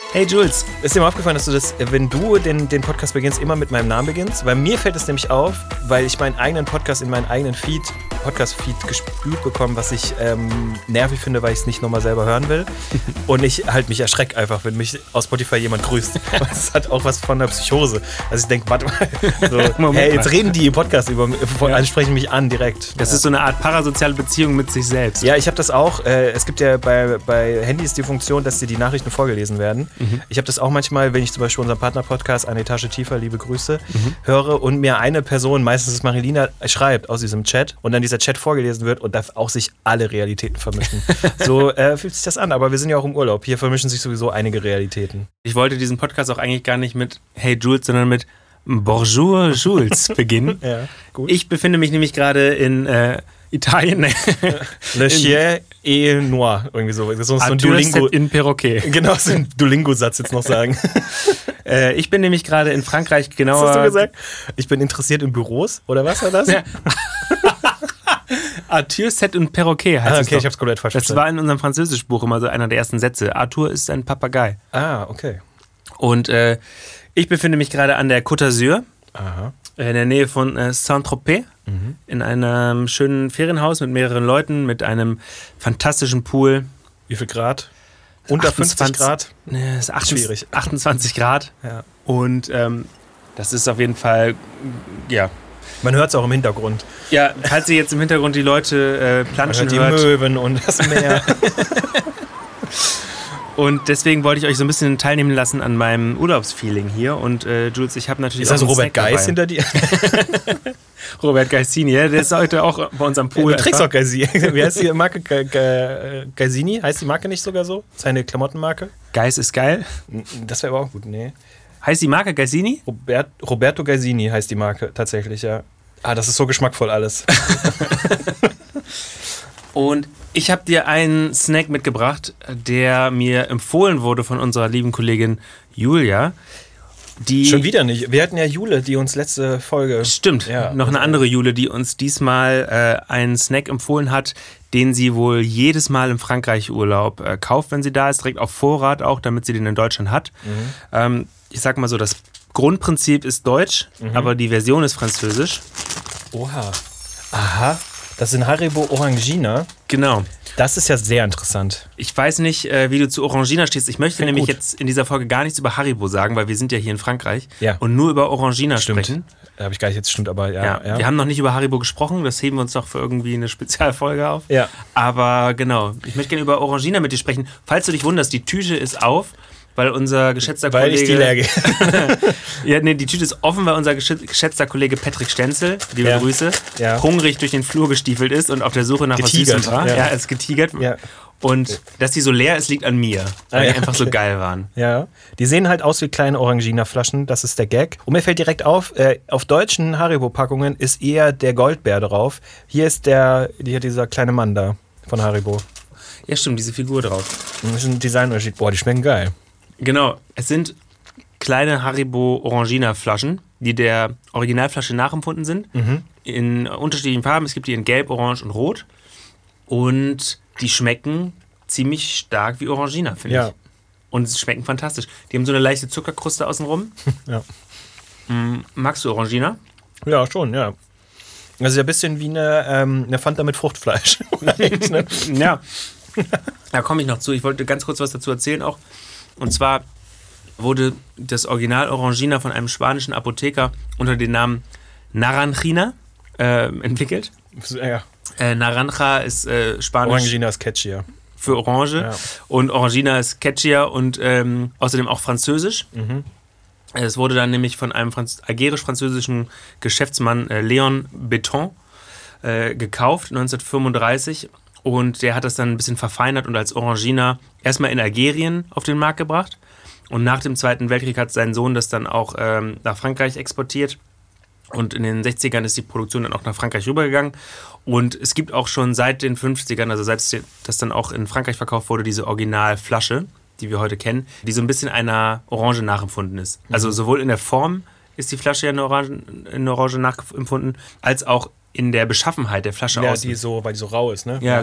Hey Jules. Ist dir mal aufgefallen, dass du das, wenn du den Podcast beginnst, immer mit meinem Namen beginnst? Weil mir fällt es nämlich auf, weil ich meinen eigenen Podcast in meinen eigenen Podcast-Feed gespült bekomme, was ich nervig finde, weil ich es nicht nochmal selber hören will. Und ich halt mich erschrecke einfach, wenn mich aus Spotify jemand grüßt. Das hat auch was von der Psychose. Also ich denke, warte mal, so, hey, jetzt reden die im Podcast über mich, sprechen mich an direkt. Das ist so eine Art parasoziale Beziehung mit sich selbst. Ja, ich habe das auch. Es gibt ja bei Handys die Funktion, dass dir die Nachrichten vorgelesen werden. Ich habe das auch manchmal, wenn ich zum Beispiel unseren Partner-Podcast Eine Etage tiefer, liebe Grüße, höre und mir eine Person, meistens ist Marilina, schreibt aus diesem Chat und dann dieser Chat vorgelesen wird und da auch sich alle Realitäten vermischen. So fühlt sich das an, aber wir sind ja auch im Urlaub. Hier vermischen sich sowieso einige Realitäten. Ich wollte diesen Podcast auch eigentlich gar nicht mit Hey Jules, sondern mit Bonjour Jules beginnen. Ja, gut. Ich befinde mich nämlich gerade in Italien. Le Chien et Noir, irgendwie so. Das ist so ein Duolingo in Perroquet. Genau, so ein Duolingo-Satz jetzt noch sagen. Ich bin nämlich gerade in Frankreich, genauer... Was hast du gesagt? Ich bin interessiert in Büros, oder was war das? Ja. Arthur, Set und Perroquet heißt es. Okay, ich hab's komplett falsch verstanden. Das war in unserem Französischbuch immer so einer der ersten Sätze. Arthur ist ein Papagei. Ah, okay. Und ich befinde mich gerade an der Côte d'Azur. Aha. In der Nähe von Saint-Tropez, in einem schönen Ferienhaus mit mehreren Leuten, mit einem fantastischen Pool. Wie viel Grad? Unter 50 Grad? Ne, ist schwierig. 28 Grad. Ja. Und das ist auf jeden Fall, ja. Man hört es auch im Hintergrund. Ja, falls ihr jetzt im Hintergrund die Leute planschen hört. Die Möwen und das Meer. Und deswegen wollte ich euch so ein bisschen teilnehmen lassen an meinem Urlaubsfeeling hier. Und Jules, ich habe natürlich auch... Ist das Robert Geis hinter dir? Robert Geissini, ja, der ist heute auch bei uns am Pool. Du trägst auch Geissini. Wie heißt die Marke? Geissini? Heißt die Marke nicht sogar so? Seine Klamottenmarke? Geis ist geil. Das wäre aber auch gut, nee. Heißt die Marke Geissini? Roberto Geissini heißt die Marke tatsächlich, ja. Ah, das ist so geschmackvoll alles. Und ich habe dir einen Snack mitgebracht, der mir empfohlen wurde von unserer lieben Kollegin Julia. Schon wieder nicht. Wir hatten ja Jule, die uns letzte Folge... Stimmt, ja, noch eine andere Jule, die uns diesmal einen Snack empfohlen hat, den sie wohl jedes Mal im Frankreich-Urlaub kauft, wenn sie da ist, direkt auf Vorrat auch, damit sie den in Deutschland hat. Ich sag mal so, das Grundprinzip ist deutsch, aber die Version ist französisch. Oha. Aha. Das sind Haribo Orangina. Genau. Das ist ja sehr interessant. Ich weiß nicht, wie du zu Orangina stehst. Ich möchte nämlich jetzt in dieser Folge gar nichts über Haribo sagen, weil wir sind ja hier in Frankreich und nur über Orangina sprechen. Da habe ich gar nicht jetzt, stimmt, aber ja. Wir haben noch nicht über Haribo gesprochen, das heben wir uns noch für irgendwie eine Spezialfolge auf. Ja. Aber genau, ich möchte gerne über Orangina mit dir sprechen. Falls du dich wunderst, die Tüte ist auf. Weil unser geschätzter Kollege... Weil ich die leer gehe. Ja, nee, die Tüte ist offen, weil unser geschätzter Kollege Patrick Stenzel, liebe Grüße, hungrig durch den Flur gestiefelt ist und auf der Suche nach was Süßem war. Ja, er ist getigert. Ja. Und dass die so leer ist, liegt an mir, weil die einfach so geil waren. Ja, die sehen halt aus wie kleine Orangina-Flaschen, das ist der Gag. Und mir fällt direkt auf deutschen Haribo-Packungen ist eher der Goldbär drauf. Hier ist dieser kleine Mann da von Haribo. Ja, stimmt, diese Figur drauf. Das ist ein Designunterschied. Boah, die schmecken geil. Genau, es sind kleine Haribo Orangina Flaschen, die der Originalflasche nachempfunden sind, in unterschiedlichen Farben. Es gibt die in Gelb, Orange und Rot und die schmecken ziemlich stark wie Orangina, finde ich. Und sie schmecken fantastisch. Die haben so eine leichte Zuckerkruste außenrum. Ja. Magst du Orangina? Ja, schon, ja. Also ja ein bisschen wie eine Fanta mit Fruchtfleisch. Ja, da komme ich noch zu. Ich wollte ganz kurz was dazu erzählen auch. Und zwar wurde das Original Orangina von einem spanischen Apotheker unter dem Namen Naranjina entwickelt. Ja. Naranja ist Spanisch. Orangina ist catchier. Für Orange. Ja. Und Orangina ist catchier und außerdem auch französisch. Es wurde dann nämlich von einem algerisch-französischen Geschäftsmann Léon Beton gekauft, 1935. Und der hat das dann ein bisschen verfeinert und als Orangina erstmal in Algerien auf den Markt gebracht. Und nach dem Zweiten Weltkrieg hat sein Sohn das dann auch nach Frankreich exportiert. Und in den 60ern ist die Produktion dann auch nach Frankreich rübergegangen. Und es gibt auch schon seit den 50ern, also seit das dann auch in Frankreich verkauft wurde, diese Originalflasche, die wir heute kennen, die so ein bisschen einer Orange nachempfunden ist. Also sowohl in der Form ist die Flasche ja in Orange nachempfunden, als auch in der Beschaffenheit der Flasche ja, aus. weil die so rau ist, ne? Ja, genau.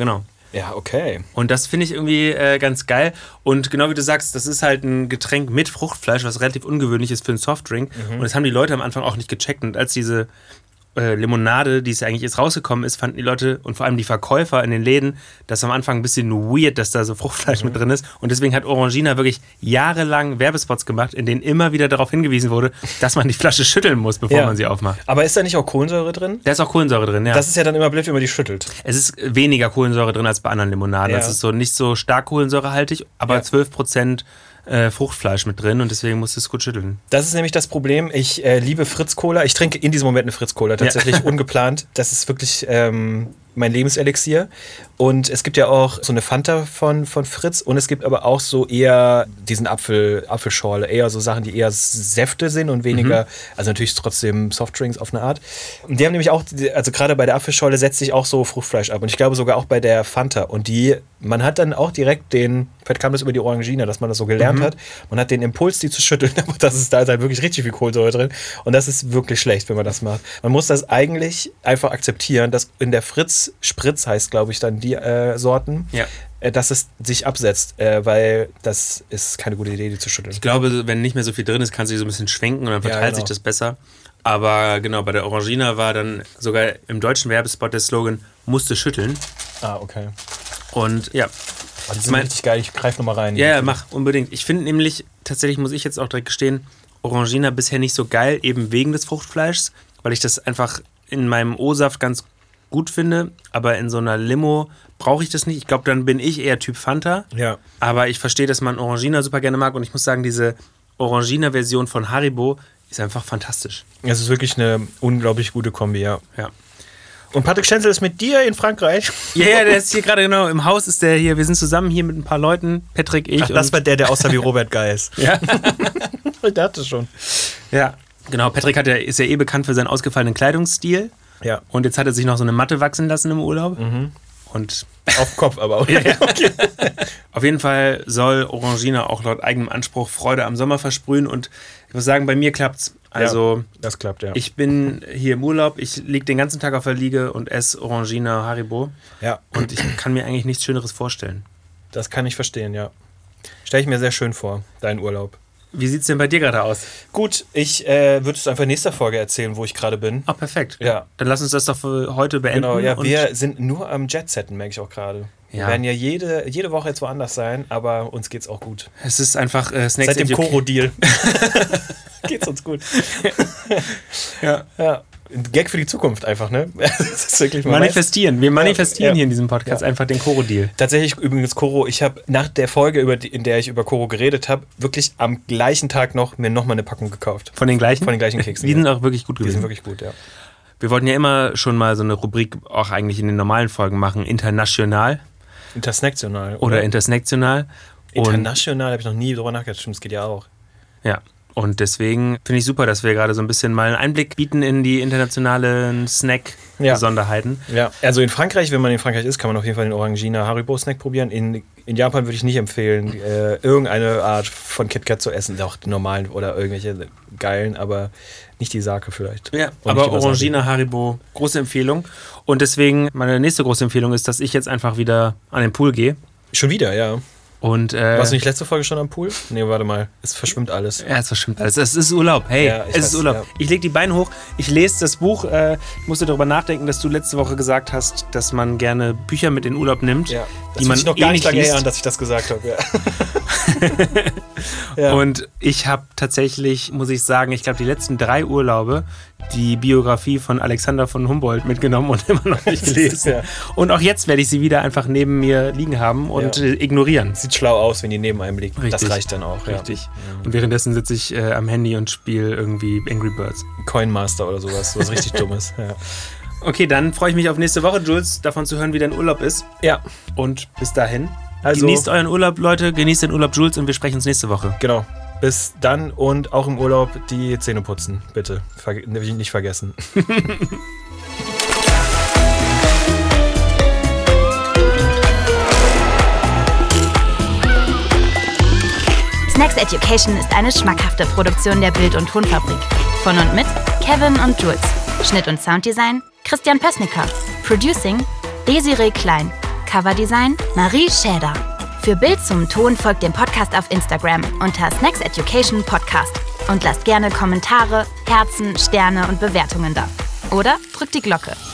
Ja, okay. Und das finde ich irgendwie ganz geil. Und genau wie du sagst, das ist halt ein Getränk mit Fruchtfleisch, was relativ ungewöhnlich ist für einen Softdrink. Und das haben die Leute am Anfang auch nicht gecheckt. Und als diese Limonade, die es ja eigentlich jetzt rausgekommen ist, fanden die Leute und vor allem die Verkäufer in den Läden das am Anfang ein bisschen weird, dass da so Fruchtfleisch mit drin ist. Und deswegen hat Orangina wirklich jahrelang Werbespots gemacht, in denen immer wieder darauf hingewiesen wurde, dass man die Flasche schütteln muss, bevor man sie aufmacht. Aber ist da nicht auch Kohlensäure drin? Da ist auch Kohlensäure drin, ja. Das ist ja dann immer blöd, wenn man die schüttelt. Es ist weniger Kohlensäure drin als bei anderen Limonaden. Es ist so nicht so stark kohlensäurehaltig, aber 12% Fruchtfleisch mit drin und deswegen musst du es gut schütteln. Das ist nämlich das Problem. Ich liebe Fritz-Cola. Ich trinke in diesem Moment eine Fritz-Cola, tatsächlich ungeplant. Das ist wirklich mein Lebenselixier. Und es gibt ja auch so eine Fanta von Fritz und es gibt aber auch so eher diesen Apfelschorle, eher so Sachen, die eher Säfte sind und weniger, also natürlich trotzdem Softdrinks auf eine Art. Und die haben nämlich auch, also gerade bei der Apfelschorle setzt sich auch so Fruchtfleisch ab und ich glaube sogar auch bei der Fanta. Und man hat dann auch direkt vielleicht kam das über die Orangina, dass man das so gelernt hat, man hat den Impuls, die zu schütteln, aber da ist halt wirklich richtig viel Kohlensäure drin und das ist wirklich schlecht, wenn man das macht. Man muss das eigentlich einfach akzeptieren, dass in der Fritz-Spritz heißt, glaube ich, dann die Sorten, dass es sich absetzt, weil das ist keine gute Idee, die zu schütteln. Ich glaube, wenn nicht mehr so viel drin ist, kannst du die so ein bisschen schwenken und dann verteilt sich das besser. Aber genau, bei der Orangina war dann sogar im deutschen Werbespot der Slogan, musste schütteln. Ah, okay. Und ja. Oh, die sind richtig geil, ich greife nochmal rein. Ja, mach, unbedingt. Ich finde nämlich, tatsächlich muss ich jetzt auch direkt gestehen, Orangina bisher nicht so geil, eben wegen des Fruchtfleischs, weil ich das einfach in meinem O-Saft ganz gut finde, aber in so einer Limo brauche ich das nicht. Ich glaube, dann bin ich eher Typ Fanta. Ja. Aber ich verstehe, dass man Orangina super gerne mag und ich muss sagen, diese Orangina-Version von Haribo ist einfach fantastisch. Es ist wirklich eine unglaublich gute Kombi, ja. Und Patrick Stenzel ist mit dir in Frankreich? Ja, der ist hier gerade genau im Haus, ist der hier. Wir sind zusammen hier mit ein paar Leuten, Patrick, ich. Ach, das war der aussah wie Robert Geis. Ja. Ich dachte schon. Ja, genau. Patrick ist ja eh bekannt für seinen ausgefallenen Kleidungsstil. Ja. Und jetzt hat er sich noch so eine Matte wachsen lassen im Urlaub. Und auf den Kopf aber auch. Ja. Okay. Auf jeden Fall soll Orangina auch laut eigenem Anspruch Freude am Sommer versprühen und ich muss sagen, bei mir klappt's. Also, das klappt, ja. Ich bin hier im Urlaub, ich liege den ganzen Tag auf der Liege und esse Orangina Haribo. Ja. Und ich kann mir eigentlich nichts Schöneres vorstellen. Das kann ich verstehen, ja. Stelle ich mir sehr schön vor, deinen Urlaub. Wie sieht's denn bei dir gerade aus? Gut, ich würde es einfach in nächster Folge erzählen, wo ich gerade bin. Ah, perfekt. Ja. Dann lass uns das doch für heute beenden. Genau, ja, wir sind nur am Jet-Setten, merke ich auch gerade. Ja. Wir werden ja jede Woche jetzt woanders sein, aber uns geht's auch gut. Es ist einfach Snacks seit dem Koro-Deal geht's uns gut. Ja. Ein Gag für die Zukunft einfach, ne? Das ist wirklich manifestieren. Wir manifestieren hier in diesem Podcast einfach den Koro-Deal. Tatsächlich übrigens Koro, ich habe nach der Folge, in der ich über Koro geredet habe, wirklich am gleichen Tag mir nochmal eine Packung gekauft. Von den gleichen? Von den gleichen Keksen. Die sind auch wirklich gut gewesen. Die sind wirklich gut, ja. Wir wollten ja immer schon mal so eine Rubrik auch eigentlich in den normalen Folgen machen. International. Intersnaktional. Oder intersnaktional. International habe ich noch nie drüber nachgedacht. Stimmt, das geht ja auch. Ja. Und deswegen finde ich super, dass wir gerade so ein bisschen mal einen Einblick bieten in die internationalen Snack-Besonderheiten. Ja, also in Frankreich, wenn man in Frankreich ist, kann man auf jeden Fall den Orangina Haribo-Snack probieren. In Japan würde ich nicht empfehlen, irgendeine Art von KitKat zu essen. Auch die normalen oder irgendwelche geilen, aber nicht die Sake vielleicht. Ja, aber Orangina Haribo, große Empfehlung. Und deswegen, meine nächste große Empfehlung ist, dass ich jetzt einfach wieder an den Pool gehe. Schon wieder, ja. Und, warst du nicht letzte Folge schon am Pool? Nee, warte mal. Es verschwimmt alles. Ja, es verschwimmt alles. Es ist Urlaub. Hey, ja, es ist Urlaub. Ja. Ich lege die Beine hoch, ich lese das Buch. Ich musste darüber nachdenken, dass du letzte Woche gesagt hast, dass man gerne Bücher mit in den Urlaub nimmt. Ja, das die man noch gar nicht lange her, dass ich das gesagt habe. Ja. Ja. Und ich habe tatsächlich, muss ich sagen, ich glaube, die letzten 3 Urlaube die Biografie von Alexander von Humboldt mitgenommen und immer noch nicht gelesen. Ja. Und auch jetzt werde ich sie wieder einfach neben mir liegen haben und ignorieren. Sieht schlau aus, wenn die neben einem liegt. Richtig. Das reicht dann auch. Richtig. Ja. Und währenddessen sitze ich am Handy und spiele irgendwie Angry Birds. Coinmaster oder sowas richtig Dummes. Ja. Okay, dann freue ich mich auf nächste Woche, Jules, davon zu hören, wie dein Urlaub ist. Ja. Und bis dahin, genießt euren Urlaub, Leute, genießt den Urlaub, Jules, und wir sprechen uns nächste Woche. Genau. Bis dann und auch im Urlaub die Zähne putzen, bitte. Nicht vergessen. Snacks Education ist eine schmackhafte Produktion der Bild- und Tonfabrik. Von und mit Kevin und Jules. Schnitt und Sounddesign Christian Pößnicker. Producing Desiree Klein. Coverdesign Marie Schäder. Für Bild zum Ton folgt dem Podcast auf Instagram unter Snacks Education Podcast. Und lasst gerne Kommentare, Herzen, Sterne und Bewertungen da. Oder drückt die Glocke.